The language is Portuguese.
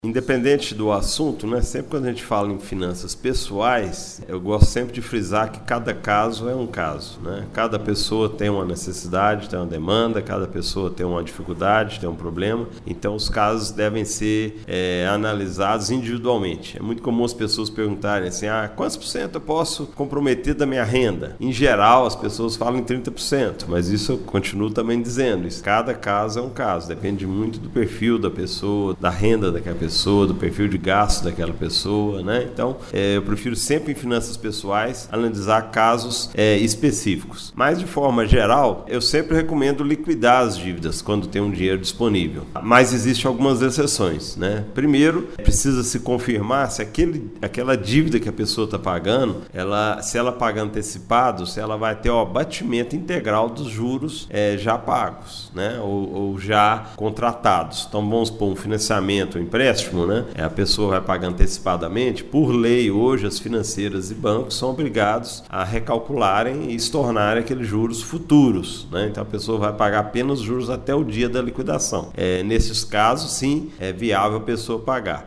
Independente do assunto, né? Sempre quando a gente fala em finanças pessoais, eu gosto sempre de frisar que cada caso é um caso, né? Cada pessoa tem uma necessidade, tem uma demanda, cada pessoa tem uma dificuldade, tem um problema. Então, os casos devem ser analisados individualmente. É muito comum as pessoas perguntarem assim, quantos por cento eu posso comprometer da minha renda? Em geral, as pessoas falam em 30%, mas isso eu continuo também dizendo. Cada caso é um caso, depende muito do perfil da pessoa, da renda daquela pessoa, do perfil de gasto daquela pessoa, né? Então, eu prefiro sempre em finanças pessoais analisar casos específicos. Mas, de forma geral, eu sempre recomendo liquidar as dívidas quando tem um dinheiro disponível. Mas existem algumas exceções, né? Primeiro, precisa se confirmar se aquela dívida que a pessoa está pagando, se ela paga antecipado, se ela vai ter o abatimento integral dos juros já pagos, né? Ou já contratados. Então, vamos supor um financiamento, um empréstimo, né? A pessoa vai pagar antecipadamente. Por lei, hoje, as financeiras e bancos são obrigados a recalcularem e estornarem aqueles juros futuros, né? Então, a pessoa vai pagar apenas juros até o dia da liquidação. Nesses casos, sim, é viável a pessoa pagar.